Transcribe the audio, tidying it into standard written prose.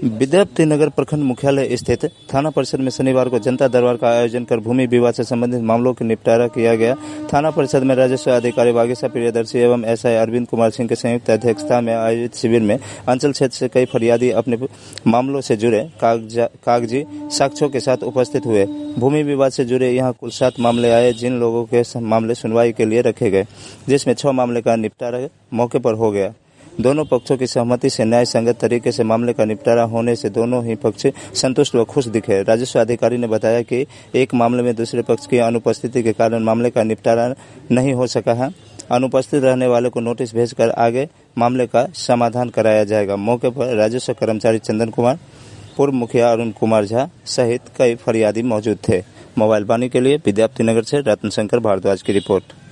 विद्यापति नगर प्रखंड मुख्यालय स्थित थाना परिषद में शनिवार को जनता दरबार का आयोजन कर भूमि विवाद से संबंधित मामलों का निपटारा किया गया। थाना परिषद में राजस्व अधिकारी वागीशा प्रियदर्शी एवं एसआई अरविंद कुमार सिंह के संयुक्त अध्यक्षता में आयोजित शिविर में अंचल क्षेत्र से कई फरियादी अपने मामलों से जुड़े कागजी साक्ष्यों के साथ उपस्थित हुए। भूमि विवाद से जुड़े यहाँ कुल 7 मामले आए, जिन लोगों के मामले सुनवाई के लिए रखे गए, जिसमें 6 मामले का निपटारा मौके पर हो गया। दोनों पक्षों की सहमति से न्याय संगत तरीके से मामले का निपटारा होने से दोनों ही पक्ष संतुष्ट व खुश दिखे। राजस्व अधिकारी ने बताया कि एक मामले में दूसरे पक्ष की अनुपस्थिति के कारण मामले का निपटारा नहीं हो सका है। अनुपस्थित रहने वाले को नोटिस भेजकर आगे मामले का समाधान कराया जाएगा। मौके पर राजस्व कर्मचारी चंदन कुमार, पूर्व मुखिया अरुण कुमार झा सहित कई फरियादी मौजूद थे। मोबाइल वाणी के लिए विद्यापति नगर से रत्न शंकर भारद्वाज की रिपोर्ट।